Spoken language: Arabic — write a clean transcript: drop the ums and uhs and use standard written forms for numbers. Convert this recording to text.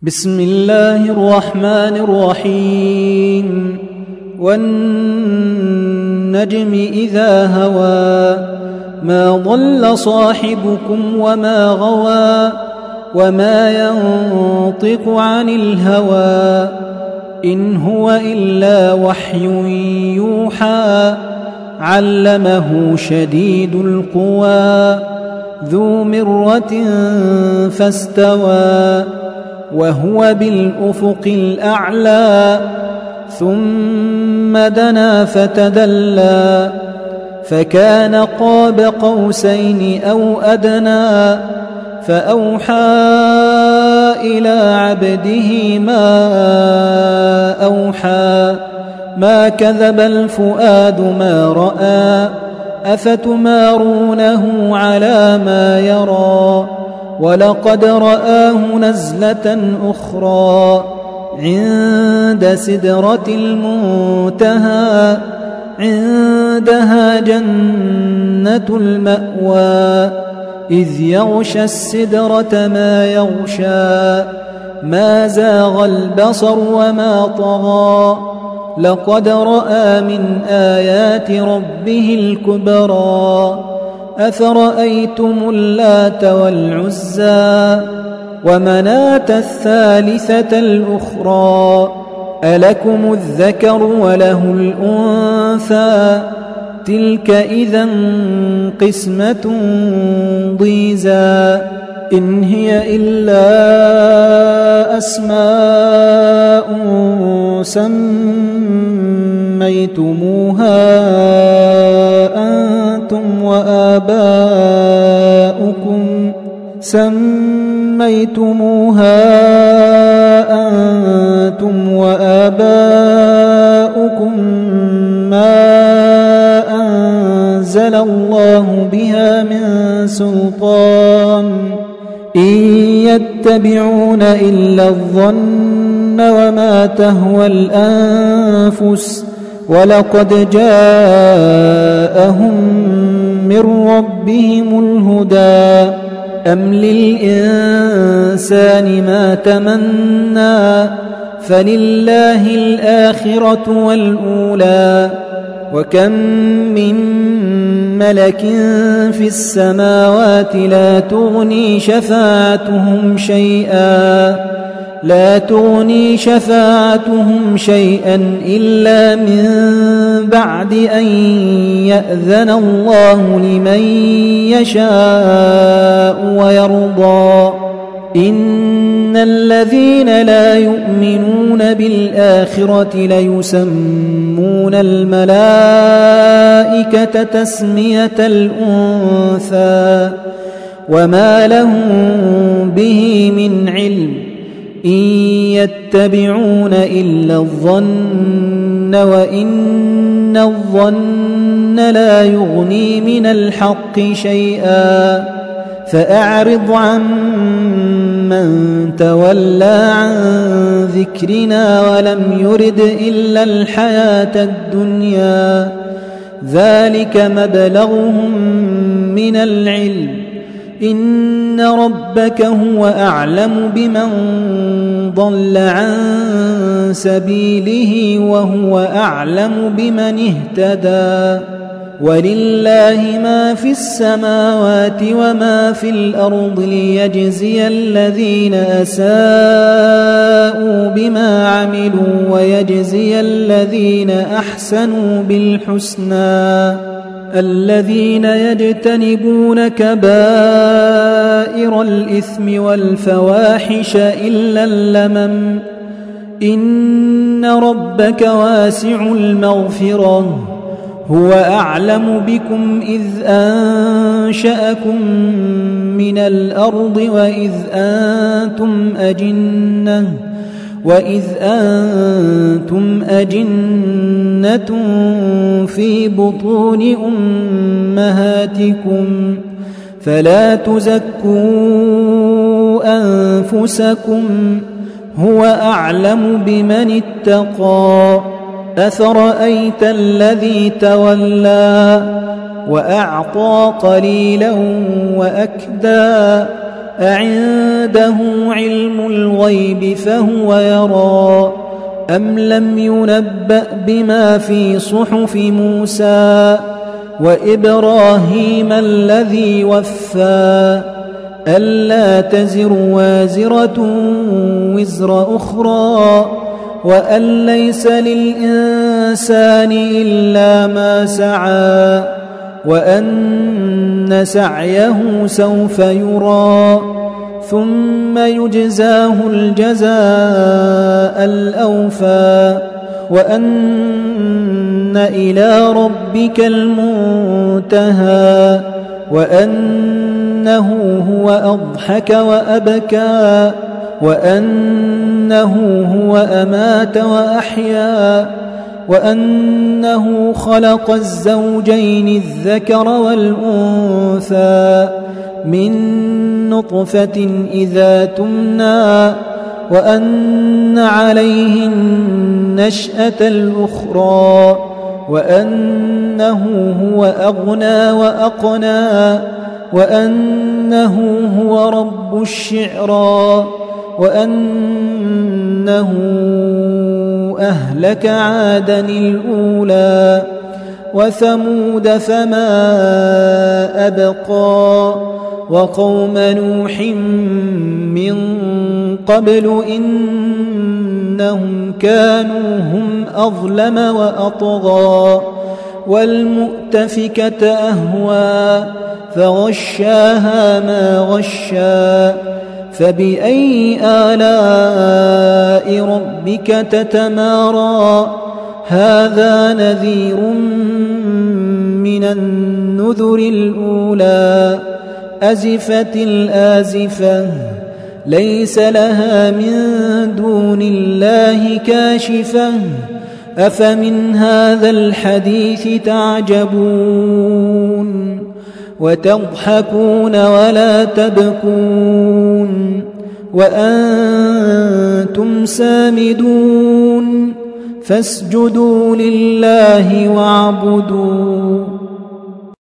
بسم الله الرحمن الرحيم والنجم إذا هوى ما ضل صاحبكم وما غوى وما ينطق عن الهوى إن هو إلا وحي يوحى علمه شديد القوى ذو مرة فاستوى وهو بالأفق الأعلى ثم دنا فتدلى فكان قاب قوسين أو أدنى فأوحى إلى عبده ما أوحى ما كذب الفؤاد ما رأى أفتمارونه على ما يرى ولقد رآه نزلة أخرى عند سدرة المنتهى عندها جنة المأوى إذ يغشى السدرة ما يغشى ما زاغ البصر وما طغى لقد رأى من آيات ربه الكبرى أفرأيتم اللات والعزى ومناة الثالثة الأخرى ألكم الذكر وله الأنثى تلك إذا قسمة ضيزى إن هي إلا أسماء سميتموها أنتم وآباؤكم ما أنزل الله بها من سلطان إن يتبعون إلا الظن وما تهوى الأنفس ولقد جاءهم من ربهم الهدى أم للإنسان ما تمنى فلله الآخرة والأولى وكم من ملك في السماوات لا تغني شفاعتهم شيئا إلا من بعد أن يأذن الله لمن يشاء ويرضى إن الذين لا يؤمنون بالآخرة ليسمون الملائكة تسمية الأنثى وما لهم به من علم إن يتبعون إلا الظن وإن الظن لا يغني من الحق شيئا فأعرض عن من تولى عن ذكرنا ولم يرد إلا الحياة الدنيا ذلك مبلغهم من العلم إن ربك هو أعلم بمن ضل عن سبيله وهو أعلم بمن اهتدى ولله ما في السماوات وما في الأرض ليجزي الذين أساءوا بما عملوا ويجزي الذين أحسنوا بالحسنى الذين يجتنبون كبائر الإثم والفواحش إلا اللمم إن ربك واسع المغفرة هو أعلم بكم إذ أنشأكم من الأرض وإذ أنتم أجنة في بطون أمهاتكم فلا تزكوا أنفسكم هو أعلم بمن اتقى أفرأيت الذي تولى وأعطى قليلا وأكدى أعنده علم الغيب فهو يرى أم لم ينبأ بما في صحف موسى وإبراهيم الذي وفى ألا تزر وازرة وزر أخرى وأن ليس للإنسان إلا ما سعى وأن سعيه سوف يرى ثم يجزاه الجزاء الأوفى وأن إلى ربك المنتهى وأنه هو أضحك وأبكى وأنه هو أمات وأحيا وأنه خلق الزوجين الذكر والأنثى من نطفة إذا تمنى وأن عليه النشأة الأخرى وأنه هو أغنى وأقنى وأنه هو رب الشعرى وأنه أهلك عادا الأولى وثمود فما أبقى وقوم نوح من قبل إنهم كانوا هم أظلم وأطغى والمؤتفكة أهوى فغشاها ما غشا فبأي آلاء ربك تتمارى هذا نذير من النذر الأولى أزفت الآزفة ليس لها من دون الله كاشفة أفمن هذا الحديث تعجبون وتضحكون ولا تبكون وأنتم سامدون فاسجدوا لله واعبدوا